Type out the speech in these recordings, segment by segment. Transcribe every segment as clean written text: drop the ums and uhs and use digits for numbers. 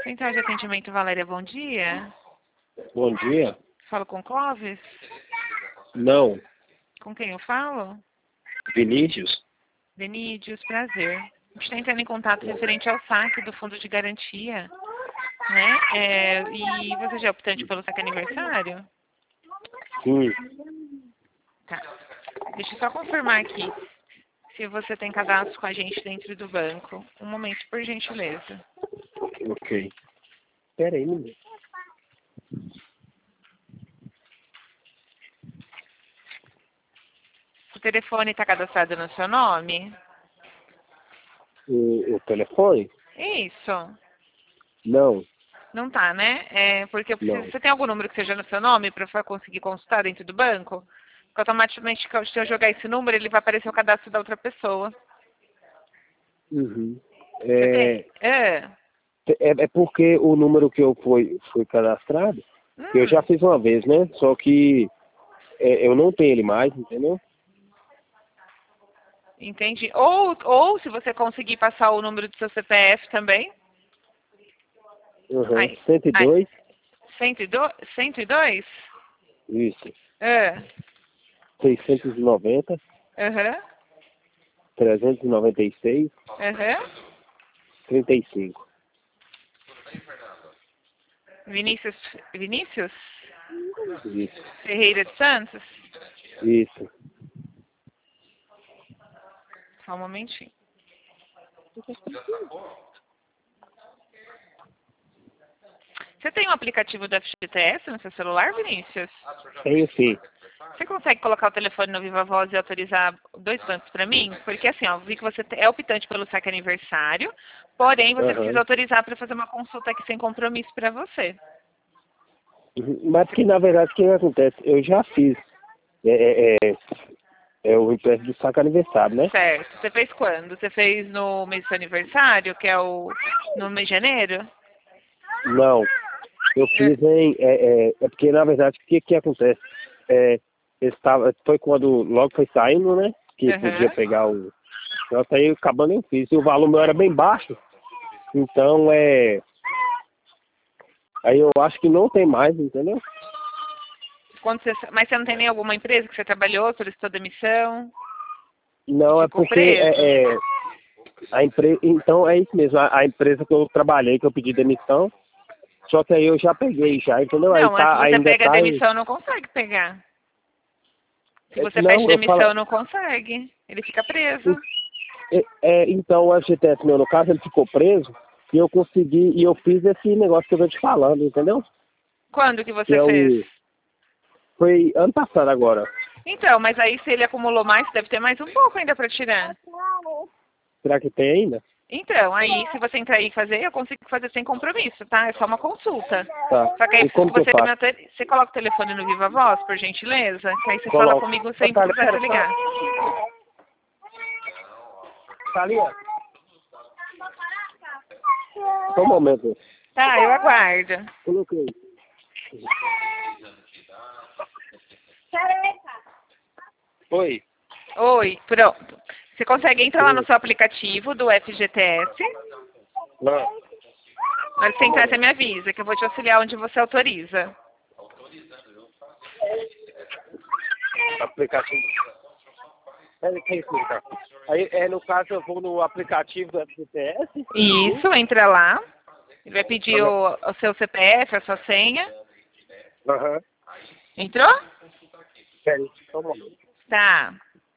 Central de Atendimento Valéria, bom dia. Bom dia. Falo com Clóvis? Não. Com quem eu falo? Vinícius? Benídios, prazer. A gente está entrando em contato referente ao saque do Fundo de Garantia, né? E você já é optante pelo saque aniversário? Sim. Tá. Deixa eu só confirmar aqui se você tem cadastro com a gente dentro do banco. Um momento, por gentileza. Ok. Espera aí, menino. O telefone está cadastrado no seu nome? O telefone? Isso. Não. Não tá, né? Porque eu preciso... Não. Você tem algum número que seja no seu nome para eu conseguir consultar dentro do banco? Porque automaticamente, se eu jogar esse número, ele vai aparecer o cadastro da outra pessoa. Uhum. Você tem? É porque o número que eu fui cadastrado, eu já fiz uma vez, né? Só que eu não tenho ele mais, entendeu? Entendi. Ou se você conseguir passar o número do seu CPF também. Uhum. Aí, 102? 102? 102? Isso. 690. 690, Aham. 396, Aham. 35. Vinícius Isso. Ferreira de Santos? Isso. Só um momentinho. Você tem um aplicativo do FGTS no seu celular, Vinícius? Tenho sim. Você consegue colocar o telefone no Viva Voz e autorizar 2 bancos para mim? Porque assim, ó, vi que você é optante pelo saque aniversário, porém você precisa Uhum. autorizar para fazer uma consulta aqui sem compromisso para você. Mas que na verdade o que acontece? Eu já fiz o empréstimo do saco aniversário, né? Certo. Você fez quando? Você fez no mês do seu aniversário, que é no mês de janeiro? Não. Eu fiz é porque na verdade o que acontece? Foi quando logo foi saindo, né? Que podia Aham. pegar o. Eu aí acabando eu fiz. E o valor meu era bem baixo. Então aí eu acho que não tem mais, entendeu? Mas você não tem nem alguma empresa que você trabalhou, solicitou demissão e Não, é ficou porque preso? a empresa. Então é isso mesmo, a empresa que eu trabalhei, que eu pedi demissão, só que aí eu já peguei já, entendeu? Aí Não, mas se tá, você ainda pega a tá. demissão, não consegue pegar. Se você pede Não, eu falo. demissão, não consegue. Ele fica preso. Então o FGTS meu, no caso, ele ficou preso e eu consegui, e eu fiz esse negócio que eu tô te falando, entendeu? Quando que Que você é fez? foi ano passado agora. Então, mas aí se ele acumulou mais, deve ter mais um pouco ainda para tirar. Será que tem ainda? Então, aí se você entrar aí e fazer, eu consigo fazer sem compromisso, tá? É só uma consulta. Tá. Só que aí E preciso como que que eu você faço? você coloca o telefone no Viva Voz, por gentileza, que aí você fala Coloco. comigo Ô, sem Thalia, precisar pera, se ligar. Thalia, só um momento. Tá, eu aguardo. Coloquei. Oi. Oi, pronto. Você consegue entrar lá no seu aplicativo do FGTS. Não. Na hora que você entrar, você me avisa, que eu vou te auxiliar onde você autoriza. Aplicativo. Quem explica? Aí, no caso, eu vou no aplicativo do FGTS. Isso, entra lá. Ele vai pedir o seu CPF, a sua senha. Aham. Entrou? Peraí, só um momento. Tá.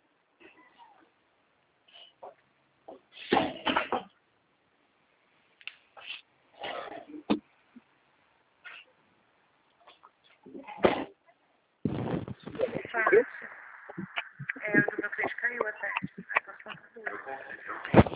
Fácil. O meu crédito caiu até. Ai, posso falar tudo.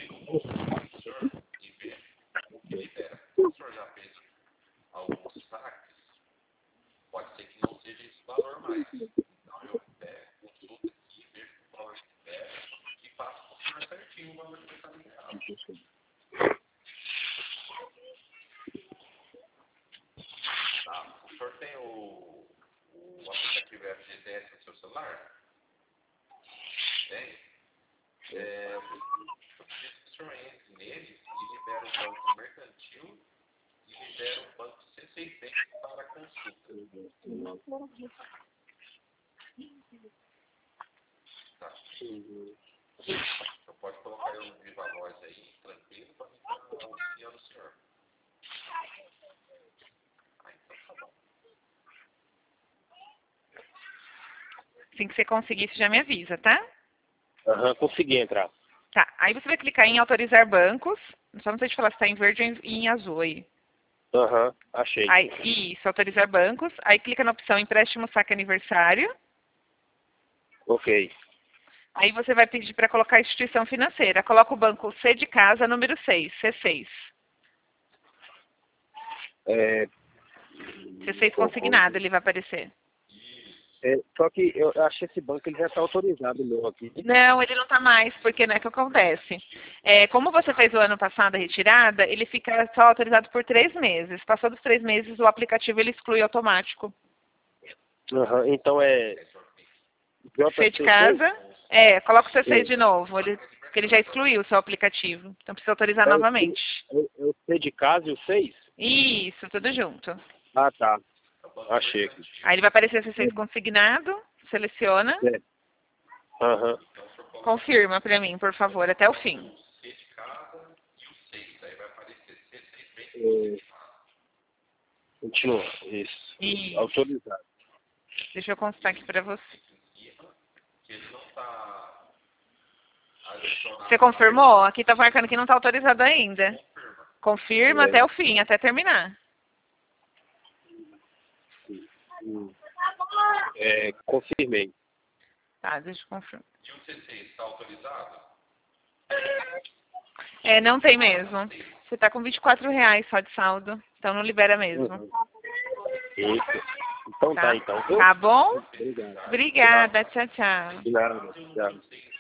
Então pode colocar eu no viva voz aí, tranquilo, para mim estar auxiliando o senhor. Então tá bom. Assim que você conseguir, você já me avisa, tá? Aham, consegui entrar. Tá, aí você vai clicar em autorizar bancos. Só não sei te falar se está em verde ou em azul aí. Aham, achei. Aí, isso, autorizar bancos. Aí clica na opção empréstimo saque aniversário. Ok. Aí você vai pedir para colocar a instituição financeira. Coloca o banco C de casa, número 6, C6. É, C6 consignado, ele vai aparecer. só que eu achei esse banco, ele já está autorizado meu aqui. Não, ele não está mais, porque não é que acontece. Como você fez o ano passado a retirada, ele fica só autorizado por 3 meses. Passou dos 3 meses, o aplicativo ele exclui automático. Aham, então é... C de casa, coloca o C6 de novo, porque ele já excluiu o seu aplicativo. Então precisa autorizar novamente. É o C de casa e o 6? Isso, tudo junto. Ah, tá. Achei aqui. Aí ele vai aparecer C6 consignado, seleciona, É. Aham. confirma para mim, por favor, até o fim. C de casa e o 6, aí vai aparecer C6 bem Continua. Isso. Isso. Autorizado. Deixa eu constar aqui para você. que ele não está adicionado. Você confirmou? Aqui está marcando que não está autorizado ainda. Confirma até o fim, até terminar. Confirmei. Tá, deixa eu confirmar. E o C6 está autorizado? Não tem mesmo. Você está com R$ 24 só de saldo. Então não libera mesmo. Isso. Então tá, então. Tá bom? Obrigado. Obrigada. Tchau, tchau. De nada. Tchau.